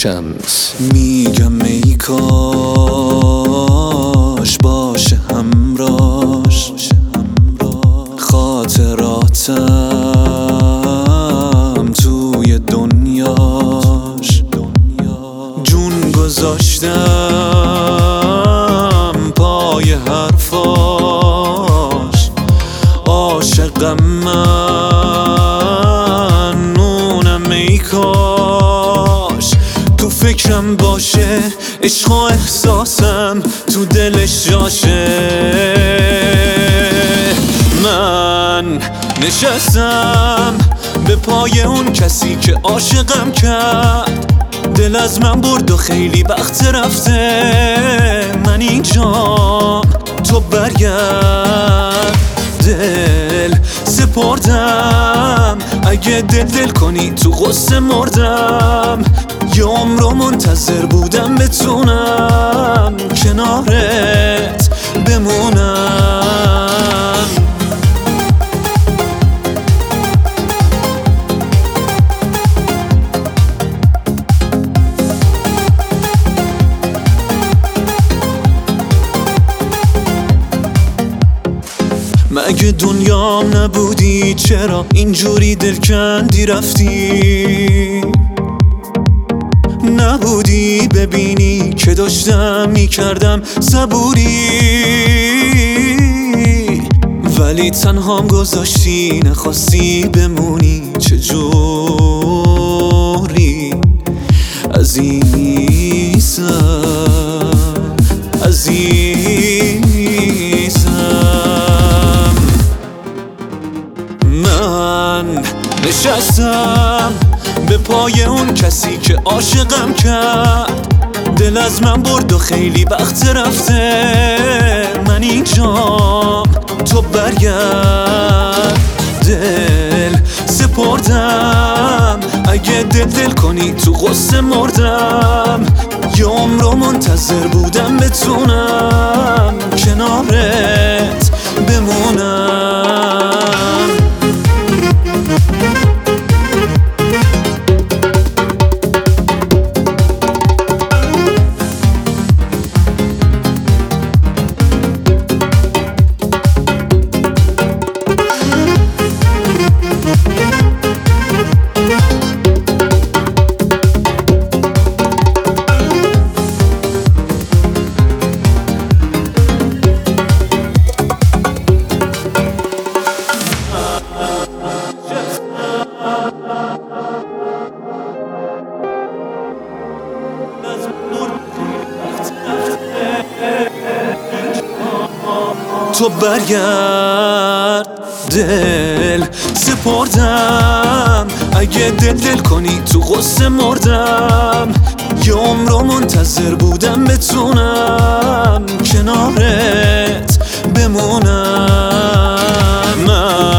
شمس. میگم ای کاش باشه همراش، خاطراتم توی دنیاش. جون گذاشتم پای حرفاش، عاشقم من نونم ای کاش تو فکرم باشه، عشق و احساسم تو دلش جاشه. من نشستم به پای اون کسی که عاشقم کرد، دل از من برد و خیلی وقت رفته. من اینجام تو برگرد، دل سپردم، اگه دل کنی تو غصه مردم. یه عمرو منتظر بودم بتونم کنارت بمونم. مگه دنیام نبودی؟ چرا اینجوری دلکندی رفتی؟ نبودی ببینی که داشتم میکردم صبوری، ولی تنهام گذاشتی، نخواستی بمونی. چجوری عزیزم، عزیزم. من نشستم به پای اون کسی که عاشقم کرد، دل از من برد و خیلی وقت رفته. من اینجام تو برگرد، دل سپردم، اگه دل کنی تو غصه مردم. یه عمرو منتظر بودم بتونم کنارت بمونم. تو برگرد، دل سپردم، اگه دل کنی تو غصه مردم. یه عمرو منتظر بودم بتونم کنارت بمونم. من